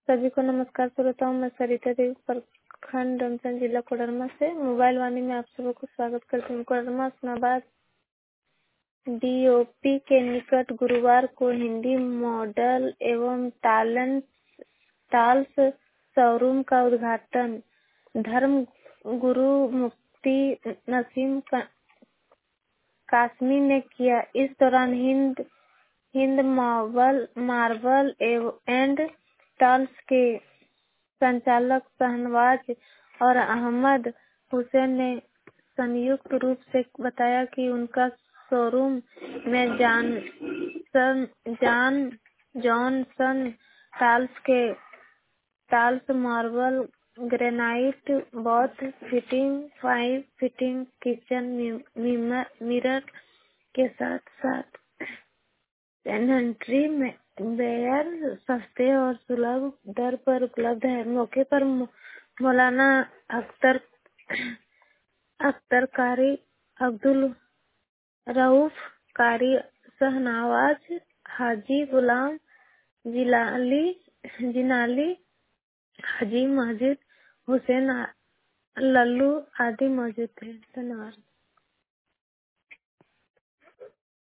सभी को नमस्कार श्रोताओं, मैं सरिता देवी प्रखंड रामचंद जिला कोडरमा से मोबाइल वाणी में आप सबको को स्वागत करती हूँ। कोडरमा उस्मानाबाद डीओपी के निकट गुरुवार को हिंदी मॉडल एवं टाल्स शोरूम का उद्घाटन धर्म गुरु मुफ्ती नसीम कासमी ने किया। इस दौरान हिंद मार्बल एंड टाल्स के संचालक शहनवाज और अहमद हुसैन ने संयुक्त रूप से बताया कि उनका शोरूम में Johnson tiles marble granite bath fitting 5 fitting kitchen mirror के साथ साथ सैनिटरी वेयर सस्ते और सुलभ दर पर उपलब्ध है। मौके पर मौलाना अख्तर कारी, अब्दुल रऊफ कारी, शहनवाज, हाजी गुलाम जिनाली, हाजी मस्जिद हुसैन लल्लू आदि मौजूद थे। धन्यवाद।